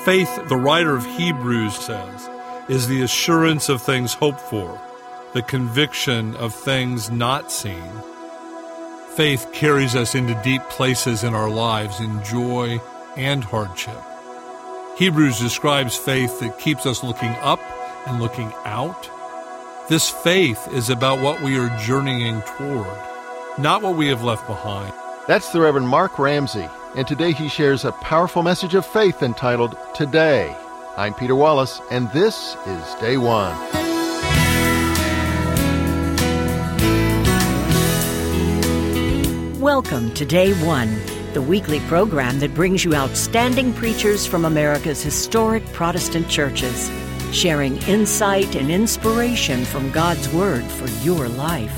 Faith, the writer of Hebrews says, is the assurance of things hoped for, the conviction of things not seen. Faith carries us into deep places in our lives, in joy and hardship. Hebrews describes faith that keeps us looking up and looking out. This faith is about what we are journeying toward, not what we have left behind. That's the Reverend Mark Ramsey, and today he shares a powerful message of faith entitled Today. I'm Peter Wallace, and this is Day One. Welcome to Day One, the weekly program that brings you outstanding preachers from America's historic Protestant churches, sharing insight and inspiration from God's Word for your life.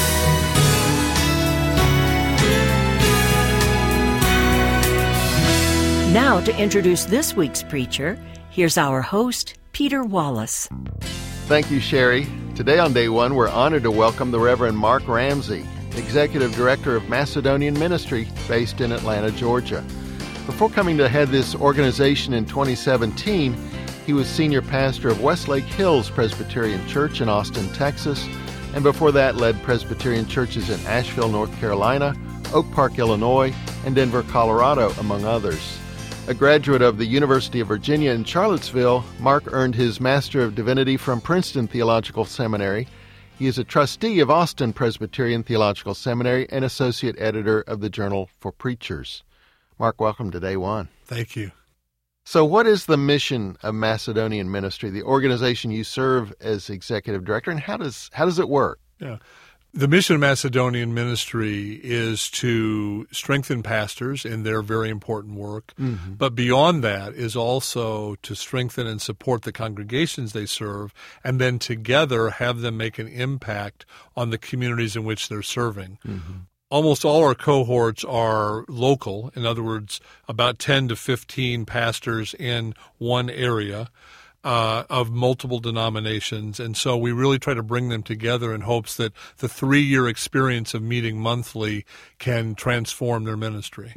Now, to introduce this week's preacher, here's our host, Peter Wallace. Thank you, Sherry. Today on Day One, we're honored to welcome the Reverend Mark Ramsey, Executive Director of Macedonian Ministry based in Atlanta, Georgia. Before coming to head this organization in 2017, he was senior pastor of Westlake Hills Presbyterian Church in Austin, Texas, and before that led Presbyterian churches in Asheville, North Carolina, Oak Park, Illinois, and Denver, Colorado, among others. A graduate of the University of Virginia in Charlottesville, Mark earned his Master of Divinity from Princeton Theological Seminary. He is a trustee of Austin Presbyterian Theological Seminary and associate editor of the Journal for Preachers. Mark, welcome to Day One. Thank you. So what is the mission of Macedonian Ministry, the organization you serve as executive director, and how does it work? Yeah. The mission of Macedonian Ministry is to strengthen pastors in their very important work, but beyond that is also to strengthen and support the congregations they serve, and then together have them make an impact on the communities in which they're serving. Almost all our cohorts are local, in other words, about 10 to 15 pastors in one area. Of multiple denominations, and so we really try to bring them together in hopes that the 3-year experience of meeting monthly can transform their ministry.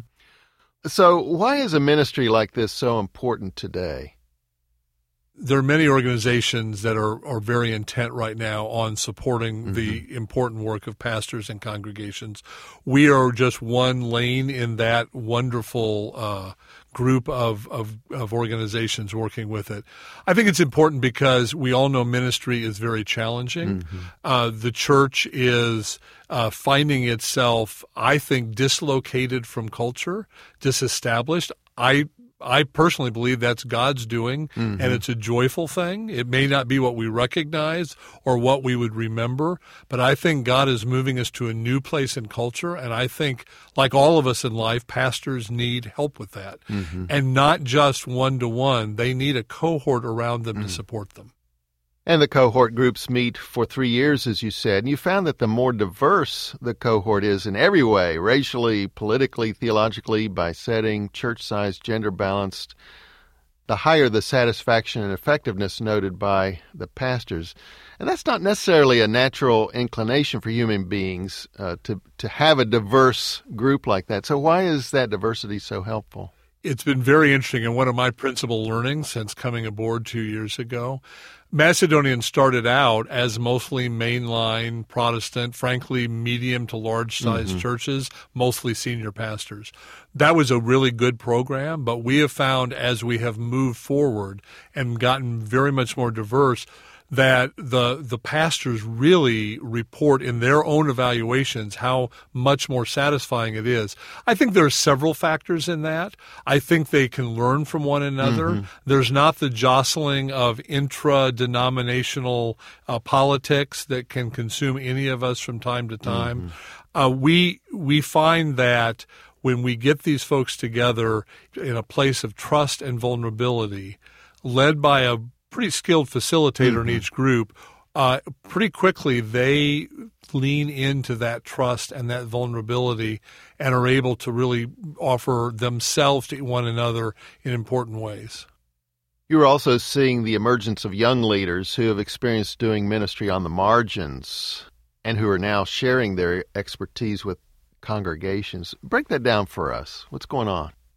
So why is a ministry like this so important today? There are many organizations that are very intent right now on supporting the important work of pastors and congregations. We are just one lane in that wonderful group of organizations working with it. I think it's important because we all know ministry is very challenging. The church is finding itself, I think, dislocated from culture, disestablished. I personally believe that's God's doing, and it's a joyful thing. It may not be what we recognize or what we would remember, but I think God is moving us to a new place in culture, and I think, like all of us in life, pastors need help with that. And not just one-to-one. They need a cohort around them to support them. And the cohort groups meet for 3 years, as you said, and you found that the more diverse the cohort is in every way, racially, politically, theologically, by setting, church size, gender balanced, the higher the satisfaction and effectiveness noted by the pastors. And that's not necessarily a natural inclination for human beings to have a diverse group like that. So why is that diversity so helpful? It's been very interesting, and one of my principal learnings since coming aboard 2 years ago, Macedonian started out as mostly mainline Protestant, frankly, medium to large-sized churches, mostly senior pastors. That was a really good program, but we have found as we have moved forward and gotten very much more diverse, that the pastors really report in their own evaluations how much more satisfying it is. I think there are several factors in that. I think they can learn from one another. There's not the jostling of intra-denominational politics that can consume any of us from time to time. We find that when we get these folks together in a place of trust and vulnerability, led by a pretty skilled facilitator in each group, pretty quickly they lean into that trust and that vulnerability and are able to really offer themselves to one another in important ways. You're also seeing the emergence of young leaders who have experienced doing ministry on the margins and who are now sharing their expertise with congregations. Break that down for us. What's going on?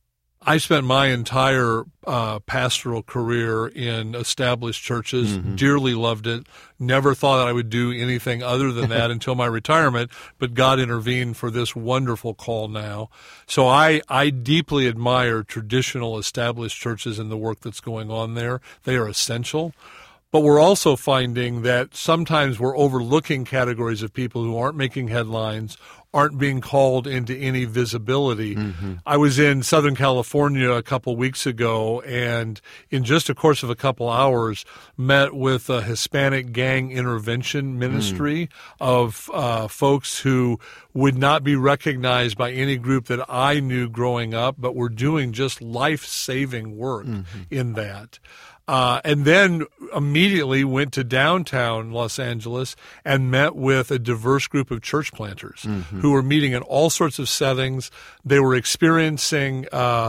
I spent my entire pastoral career in established churches, dearly loved it, never thought that I would do anything other than that until my retirement, but God intervened for this wonderful call now. So I deeply admire traditional established churches and the work that's going on there. They are essential. But we're also finding that sometimes we're overlooking categories of people who aren't making headlines, aren't being called into any visibility. I was in Southern California a couple weeks ago, and in just a course of a couple hours, met with a Hispanic gang intervention ministry of folks who would not be recognized by any group that I knew growing up, but were doing just life-saving work in that. And then immediately went to downtown Los Angeles and met with a diverse group of church planters who were meeting in all sorts of settings. They were experiencing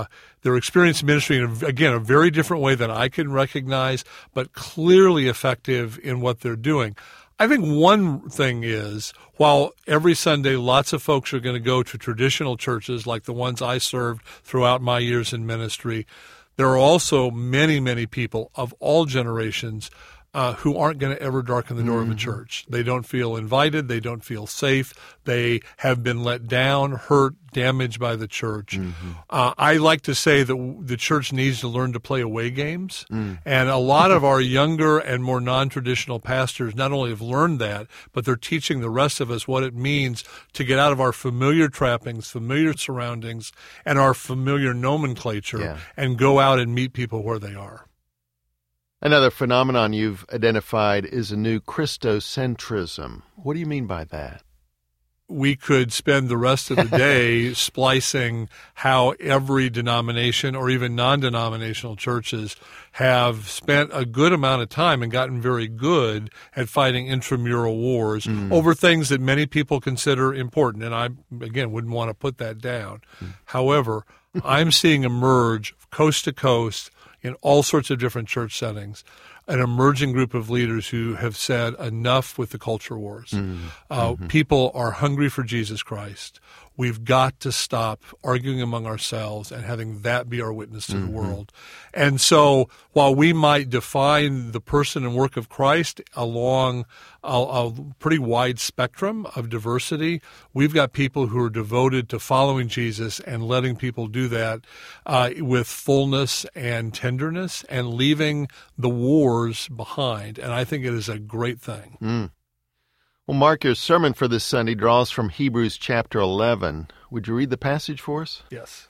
ministry in, again, a very different way than I can recognize, but clearly effective in what they're doing. I think one thing is, while every Sunday lots of folks are going to go to traditional churches like the ones I served throughout my years in ministry, there are also many, many people of all generations who aren't going to ever darken the door of a church. They don't feel invited. They don't feel safe. They have been let down, hurt, damaged by the church. I like to say that the church needs to learn to play away games. And a lot of our younger and more non-traditional pastors not only have learned that, but they're teaching the rest of us what it means to get out of our familiar trappings, familiar surroundings, and our familiar nomenclature and go out and meet people where they are. Another phenomenon you've identified is a new Christocentrism. What do you mean by that? We could spend the rest of the day splicing how every denomination or even non-denominational churches have spent a good amount of time and gotten very good at fighting intramural wars over things that many people consider important. And I, again, wouldn't want to put that down. However, I'm seeing emerge coast to coast in all sorts of different church settings, an emerging group of leaders who have said enough with the culture wars. People are hungry for Jesus Christ. We've got to stop arguing among ourselves and having that be our witness to the world. And so while we might define the person and work of Christ along a pretty wide spectrum of diversity, we've got people who are devoted to following Jesus and letting people do that with fullness and tenderness and leaving the wars behind. And I think it is a great thing. Well, Mark, your sermon for this Sunday draws from Hebrews chapter 11. Would you read the passage for us? Yes.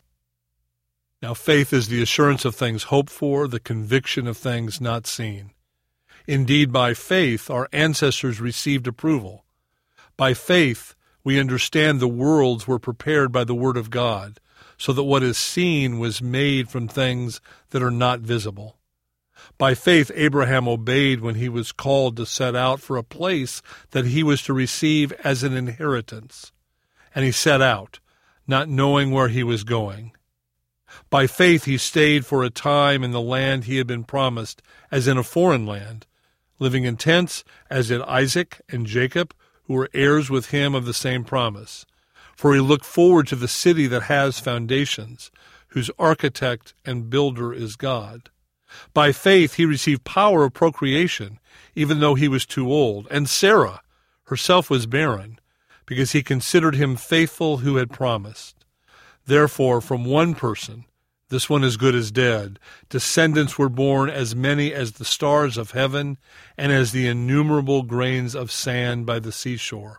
Now faith is the assurance of things hoped for, the conviction of things not seen. Indeed, by faith our ancestors received approval. By faith we understand the worlds were prepared by the word of God, so that what is seen was made from things that are not visible. By faith, Abraham obeyed when he was called to set out for a place that he was to receive as an inheritance. And he set out, not knowing where he was going. By faith, he stayed for a time in the land he had been promised, as in a foreign land, living in tents, as did Isaac and Jacob, who were heirs with him of the same promise. For he looked forward to the city that has foundations, whose architect and builder is God. By faith he received power of procreation, even though he was too old, and Sarah herself was barren, because he considered him faithful who had promised. Therefore, from one person, this one as good as dead, descendants were born as many as the stars of heaven and as the innumerable grains of sand by the seashore.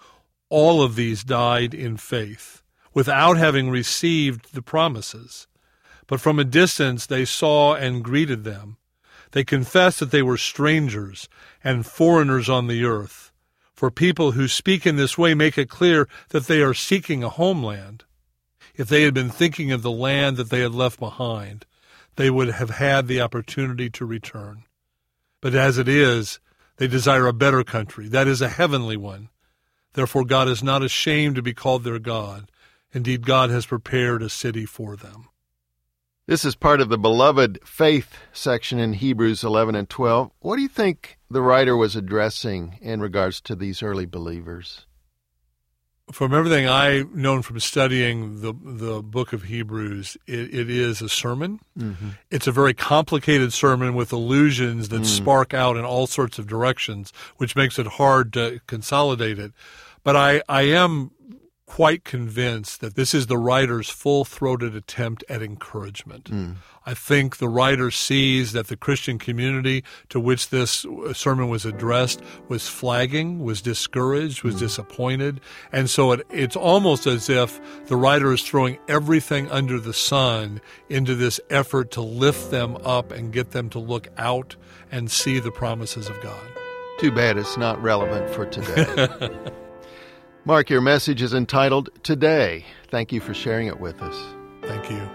All of these died in faith, without having received the promises. But from a distance they saw and greeted them. They confessed that they were strangers and foreigners on the earth. For people who speak in this way make it clear that they are seeking a homeland. If they had been thinking of the land that they had left behind, they would have had the opportunity to return. But as it is, they desire a better country, that is, a heavenly one. Therefore God is not ashamed to be called their God. Indeed, God has prepared a city for them. This is part of the beloved faith section in Hebrews 11 and 12. What do you think the writer was addressing in regards to these early believers? From everything I've known from studying the book of Hebrews, it is a sermon. Mm-hmm. It's a very complicated sermon with allusions that spark out in all sorts of directions, which makes it hard to consolidate it. But I am quite convinced that this is the writer's full-throated attempt at encouragement. I think the writer sees that the Christian community to which this sermon was addressed was flagging, was discouraged, was disappointed. And so it's almost as if the writer is throwing everything under the sun into this effort to lift them up and get them to look out and see the promises of God. Too bad it's not relevant for today. Mark, your message is entitled Today. Thank you for sharing it with us. Thank you.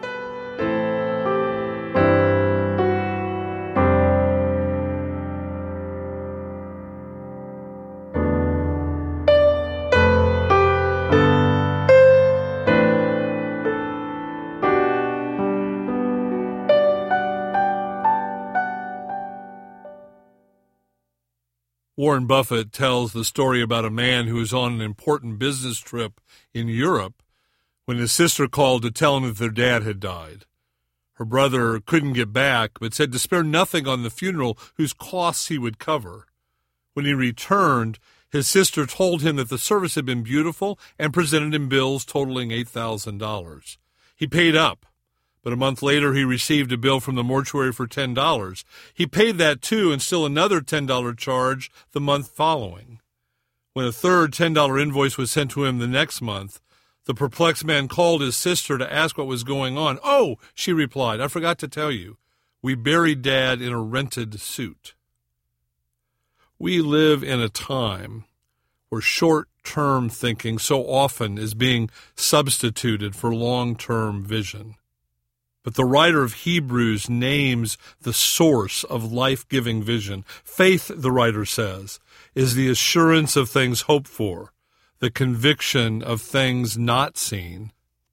Warren Buffett tells the story about a man who was on an important business trip in Europe when his sister called to tell him that their dad had died. Her brother couldn't get back, but said to spare nothing on the funeral whose costs he would cover. When he returned, his sister told him that the service had been beautiful and presented him bills totaling $8,000. He paid up. But a month later, he received a bill from the mortuary for $10. He paid that too, and still another $10 charge the month following. When a third $10 invoice was sent to him the next month, the perplexed man called his sister to ask what was going on. "Oh," she replied, "I forgot to tell you. We buried Dad in a rented suit." We live in a time where short-term thinking so often is being substituted for long-term vision. But the writer of Hebrews names the source of life-giving vision. Faith, the writer says, is the assurance of things hoped for, the conviction of things not seen.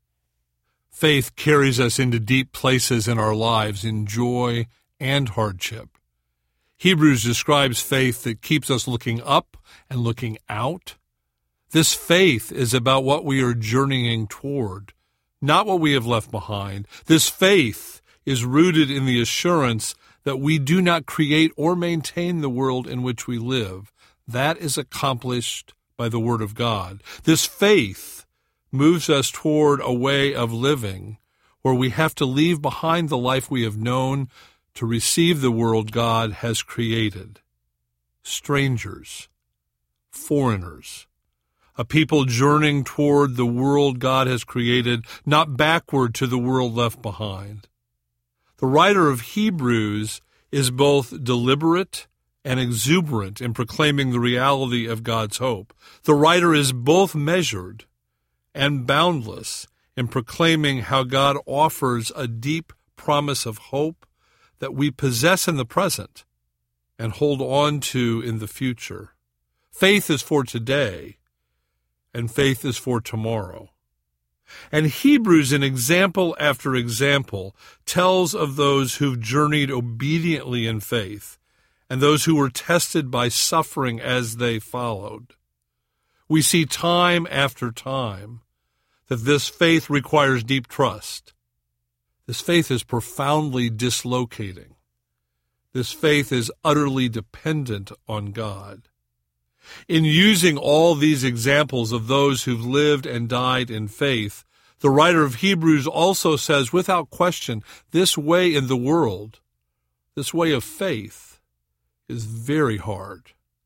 Faith carries us into deep places in our lives, in joy and hardship. Hebrews describes faith that keeps us looking up and looking out. This faith is about what we are journeying toward, not what we have left behind. This faith is rooted in the assurance that we do not create or maintain the world in which we live. That is accomplished by the Word of God. This faith moves us toward a way of living where we have to leave behind the life we have known to receive the world God has created. Strangers, foreigners, a people journeying toward the world God has created, not backward to the world left behind. The writer of Hebrews is both deliberate and exuberant in proclaiming the reality of God's hope. The writer is both measured and boundless in proclaiming how God offers a deep promise of hope that we possess in the present and hold on to in the future. Faith is for today, and faith is for tomorrow. And Hebrews, in example after example, tells of those who've journeyed obediently in faith and those who were tested by suffering as they followed. We see time after time that this faith requires deep trust. This faith is profoundly dislocating. This faith is utterly dependent on God. In using all these examples of those who've lived and died in faith, the writer of Hebrews also says, without question, this way in the world, this way of faith, is very hard.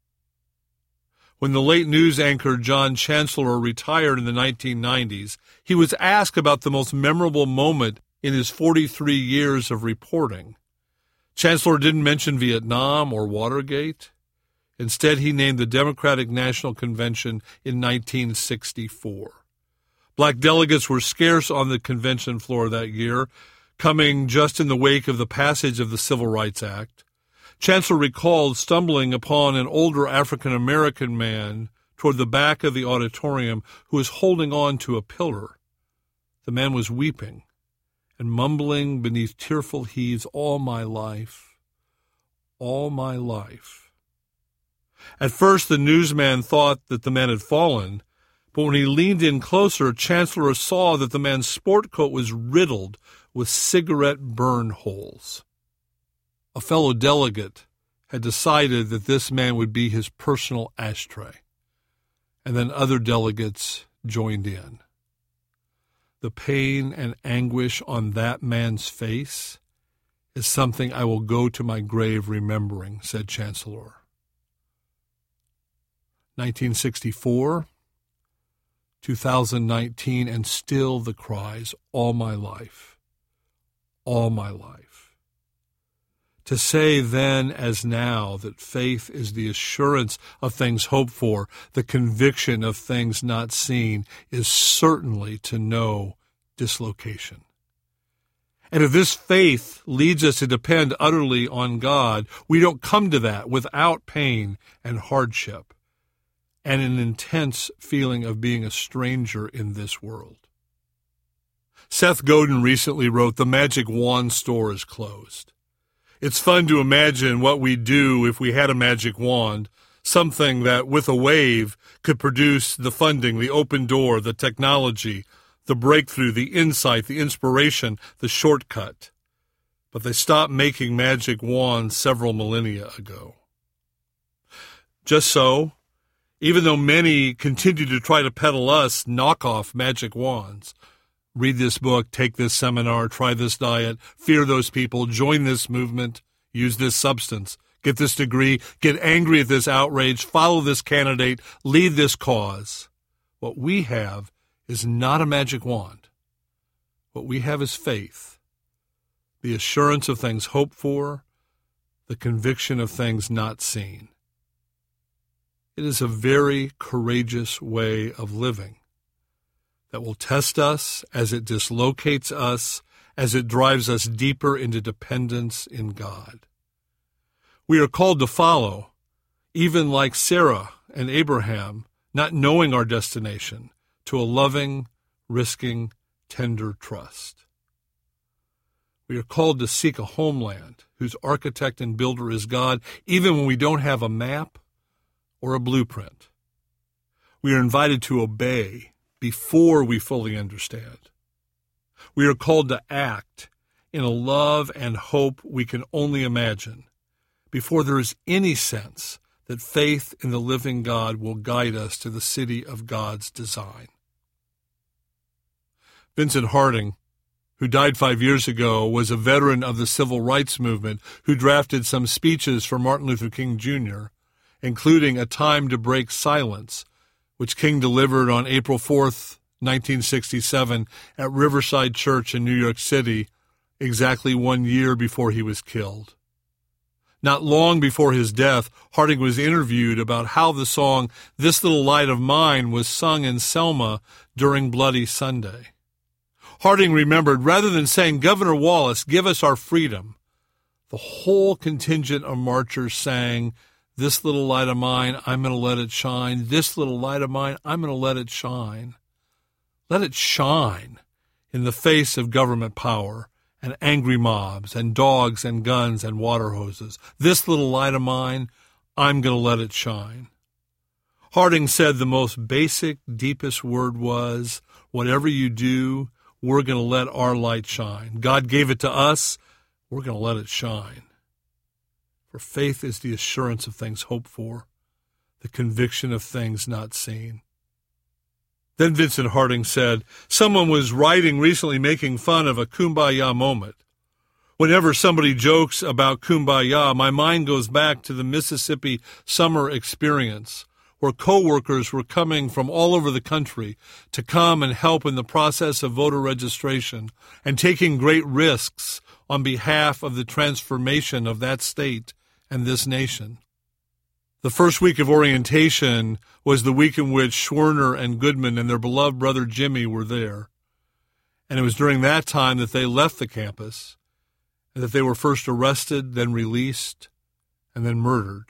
When the late news anchor John Chancellor retired in the 1990s, he was asked about the most memorable moment in his 43 years of reporting. Chancellor didn't mention Vietnam or Watergate. Instead, he named the Democratic National Convention in 1964. Black delegates were scarce on the convention floor that year, coming just in the wake of the passage of the Civil Rights Act. Chancellor recalled stumbling upon an older African-American man toward the back of the auditorium who was holding on to a pillar. The man was weeping and mumbling beneath tearful heaves, "All my life, all my life." At first, the newsman thought that the man had fallen, But when he leaned in closer, Chancellor saw that the man's sport coat was riddled with cigarette burn holes. A fellow delegate had decided that this man would be his personal ashtray, and then other delegates joined in. The pain and anguish on that man's face is something I will go to my grave remembering, said Chancellor. 1964, 2019, and still the cries, all my life, all my life. To say then as now that faith is the assurance of things hoped for, the conviction of things not seen, is certainly to know dislocation. And if this faith leads us to depend utterly on God, we don't come to that without pain and hardship and an intense feeling of being a stranger in this world. Seth Godin recently wrote, "The magic wand store is closed." It's fun to imagine what we'd do if we had a magic wand, something that with a wave could produce the funding, the open door, the technology, the breakthrough, the insight, the inspiration, the shortcut. But they stopped making magic wands several millennia ago. Just so, even though many continue to try to peddle us knockoff magic wands, read this book, take this seminar, try this diet, fear those people, join this movement, use this substance, get this degree, get angry at this outrage, follow this candidate, lead this cause. What we have is not a magic wand. What we have is faith, the assurance of things hoped for, the conviction of things not seen. It is a very courageous way of living that will test us as it dislocates us, as it drives us deeper into dependence in God. We are called to follow, even like Sarah and Abraham, not knowing our destination, to a loving, risking, tender trust. We are called to seek a homeland whose architect and builder is God, even when we don't have a map or a blueprint. We are invited to obey before we fully understand. We are called to act in a love and hope we can only imagine before there is any sense that faith in the living God will guide us to the city of God's design. Vincent Harding, who died 5 years ago, was a veteran of the civil rights movement who drafted some speeches for Martin Luther King Jr., including A Time to Break Silence, which King delivered on April 4th, 1967, at Riverside Church in New York City, exactly 1 year before he was killed. Not long before his death, Harding was interviewed about how the song "This Little Light of Mine" was sung in Selma during Bloody Sunday. Harding remembered, rather than saying, "Governor Wallace, give us our freedom," the whole contingent of marchers sang, "This little light of mine, I'm going to let it shine. This little light of mine, I'm going to let it shine." Let it shine in the face of government power and angry mobs and dogs and guns and water hoses. This little light of mine, I'm going to let it shine. Harding said the most basic, deepest word was, whatever you do, we're going to let our light shine. God gave it to us. We're going to let it shine. For faith is the assurance of things hoped for, the conviction of things not seen. Then Vincent Harding said, someone was writing recently making fun of a kumbaya moment. Whenever somebody jokes about kumbaya, my mind goes back to the Mississippi summer experience, where co-workers were coming from all over the country to come and help in the process of voter registration and taking great risks on behalf of the transformation of that state and this nation. The first week of orientation was the week in which Schwerner and Goodman and their beloved brother Jimmy were there. And it was during that time that they left the campus and that they were first arrested, then released, and then murdered.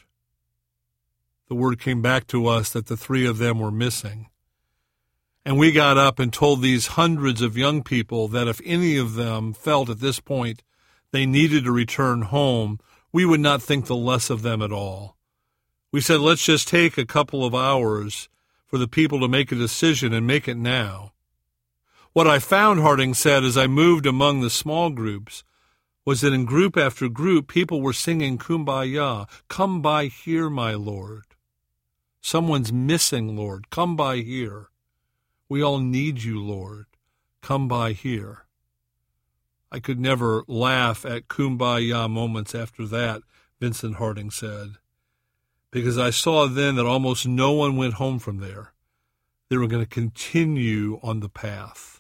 The word came back to us that the three of them were missing. And we got up and told these hundreds of young people that if any of them felt at this point they needed to return home, we would not think the less of them at all. We said, let's just take a couple of hours for for the people to make a decision and make it now. What I found, Harding said, as I moved among the small groups was that in group after group, people were singing Kumbaya, come by here, my Lord. Someone's missing, Lord, come by here. We all need you, Lord, come by here. I could never laugh at Kumbaya moments after that, Vincent Harding said, because I saw then that almost no one went home from there. They were going to continue on the path.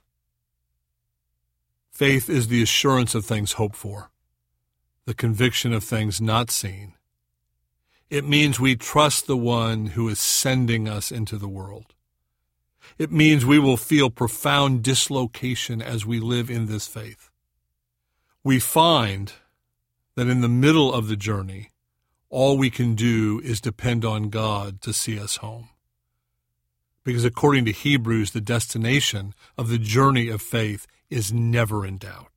Faith is the assurance of things hoped for, the conviction of things not seen. It means we trust the one who is sending us into the world. It means we will feel profound dislocation as we live in this faith. We find that in the middle of the journey, all we can do is depend on God to see us home. Because according to Hebrews, the destination of the journey of faith is never in doubt.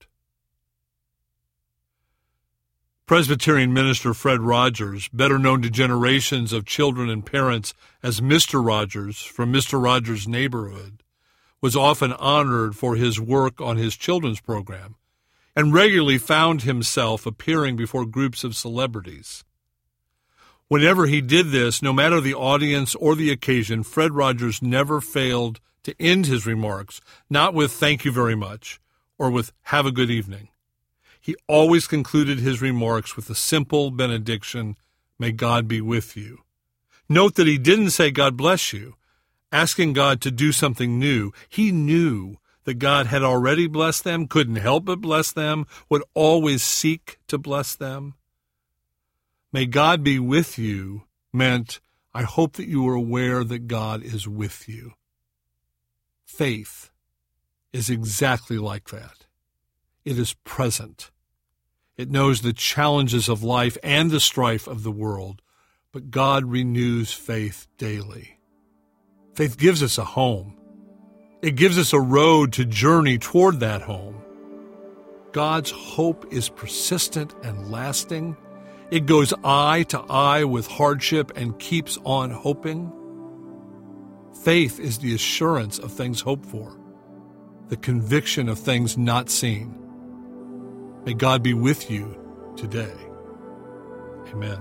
Presbyterian minister Fred Rogers, better known to generations of children and parents as Mr. Rogers from Mr. Rogers' Neighborhood, was often honored for his work on his children's program and regularly found himself appearing before groups of celebrities. Whenever he did this, no matter the audience or the occasion, Fred Rogers never failed to end his remarks, not with thank you very much or with have a good evening. He always concluded his remarks with a simple benediction, may God be with you. Note that he didn't say God bless you, asking God to do something new. He knew that God had already blessed them, couldn't help but bless them, would always seek to bless them. May God be with you meant, I hope that you are aware that God is with you. Faith is exactly like that. It is present. It knows the challenges of life and the strife of the world, but God renews faith daily. Faith gives us a home. It gives us a road to journey toward that home. God's hope is persistent and lasting. It goes eye to eye with hardship and keeps on hoping. Faith is the assurance of things hoped for, the conviction of things not seen. May God be with you today. Amen.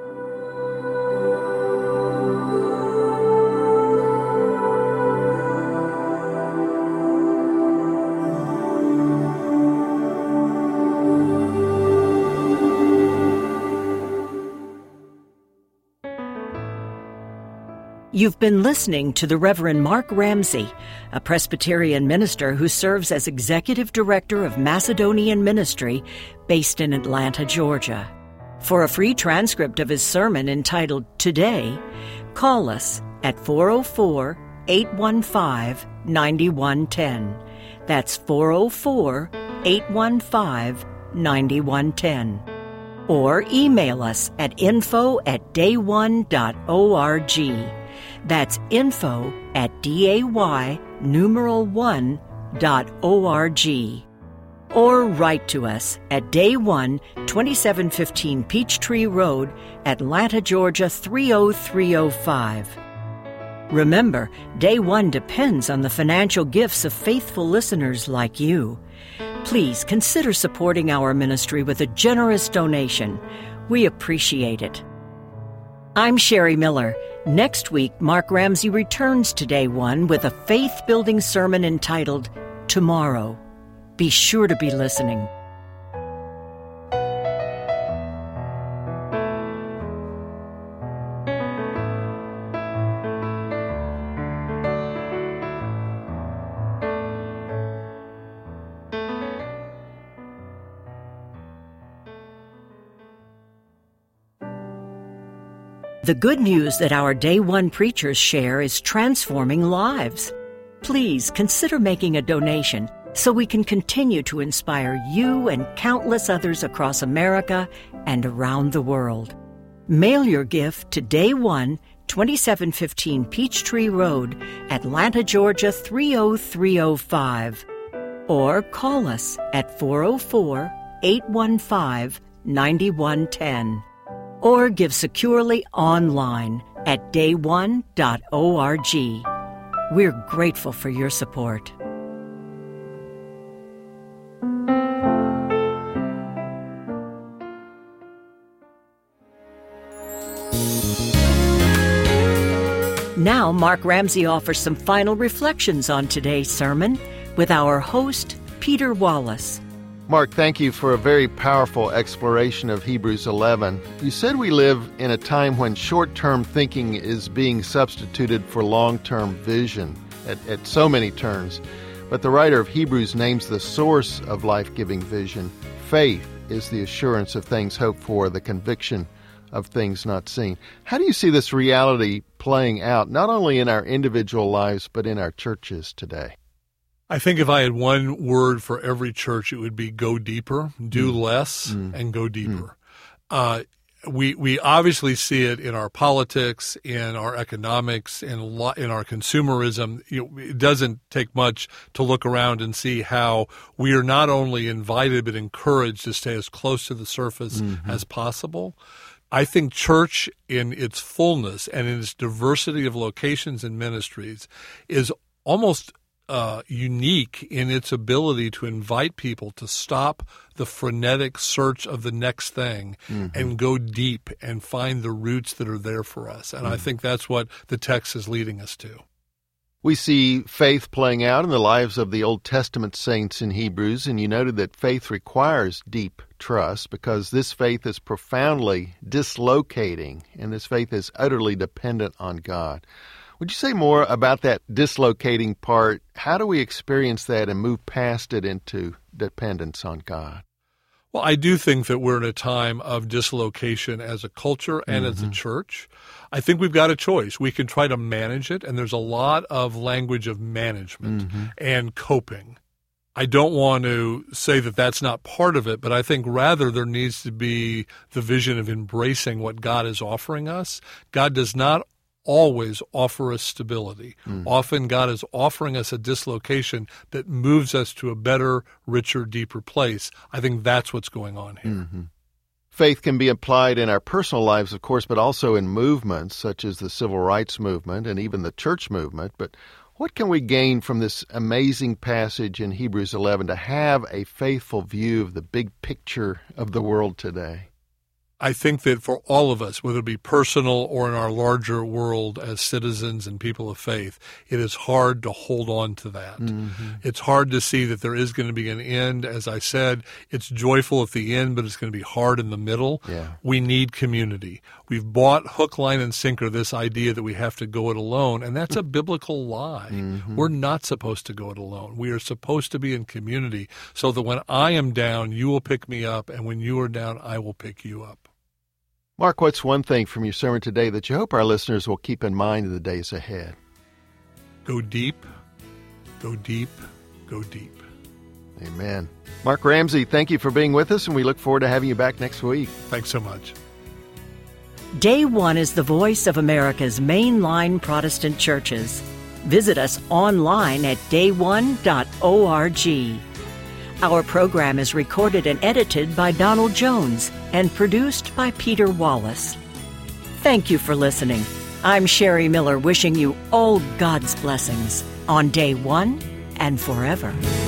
You've been listening to the Reverend Mark Ramsey, a Presbyterian minister who serves as Executive Director of Macedonian Ministry based in Atlanta, Georgia. For a free transcript of his sermon entitled Today, call us at 404-815-9110. That's 404-815-9110. Or email us at info@dayone.org. That's info@day1.org. Or write to us at Day One, 2715 Peachtree Road, Atlanta, Georgia 30305. Remember, Day One depends on the financial gifts of faithful listeners like you. Please consider supporting our ministry with a generous donation. We appreciate it. I'm Sherry Miller. Next week, Mark Ramsey returns to Day One with a faith-building sermon entitled Tomorrow. Be sure to be listening. The good news that our Day One preachers share is transforming lives. Please consider making a donation so we can continue to inspire you and countless others across America and around the world. Mail your gift to Day One, 2715 Peachtree Road, Atlanta, Georgia 30305. Or call us at 404-815-9110. Or give securely online at dayone.org. We're grateful for your support. Now, Mark Ramsey offers some final reflections on today's sermon with our host, Peter Wallace. Mark, thank you for a very powerful exploration of Hebrews 11. You said we live in a time when short-term thinking is being substituted for long-term vision at so many turns. But the writer of Hebrews names the source of life-giving vision. Faith is the assurance of things hoped for, the conviction of things not seen. How do you see this reality playing out, not only in our individual lives, but in our churches today? I think if I had one word for every church, it would be go deeper, do less, and go deeper. We obviously see it in our politics, in our economics, in our consumerism. It doesn't take much to look around and see how we are not only invited but encouraged to stay as close to the surface as possible. I think church in its fullness and in its diversity of locations and ministries is almost unique in its ability to invite people to stop the frenetic search of the next thing and go deep and find the roots that are there for us. And I think that's what the text is leading us to. We see faith playing out in the lives of the Old Testament saints in Hebrews, and you noted that faith requires deep trust because this faith is profoundly dislocating, and this faith is utterly dependent on God. Would you say more about that dislocating part? How do we experience that and move past it into dependence on God? Well, I do think that we're in a time of dislocation as a culture and as a church. I think we've got a choice. We can try to manage it, and there's a lot of language of management and coping. I don't want to say that that's not part of it, but I think rather there needs to be the vision of embracing what God is offering us. God does not always offer us stability. Often God is offering us a dislocation that moves us to a better, richer, deeper place. I think that's what's going on here. Faith can be applied in our personal lives, of course, but also in movements such as the civil rights movement and even the church movement. But what can we gain from this amazing passage in Hebrews 11 to have a faithful view of the big picture of the world today? I think that for all of us, whether it be personal or in our larger world as citizens and people of faith, it is hard to hold on to that. It's hard to see that there is going to be an end. As I said, it's joyful at the end, but it's going to be hard in the middle. We need community. We've bought hook, line, and sinker this idea that we have to go it alone, and that's a biblical lie. We're not supposed to go it alone. We are supposed to be in community so that when I am down, you will pick me up, and when you are down, I will pick you up. Mark, what's one thing from your sermon today that you hope our listeners will keep in mind in the days ahead? Go deep, go deep, go deep. Amen. Mark Ramsey, thank you for being with us, and we look forward to having you back next week. Thanks so much. Day One is the voice of America's mainline Protestant churches. Visit us online at dayone.org. Our program is recorded and edited by Donald Jones and produced by Peter Wallace. Thank you for listening. I'm Sherry Miller wishing you all God's blessings on Day One and forever.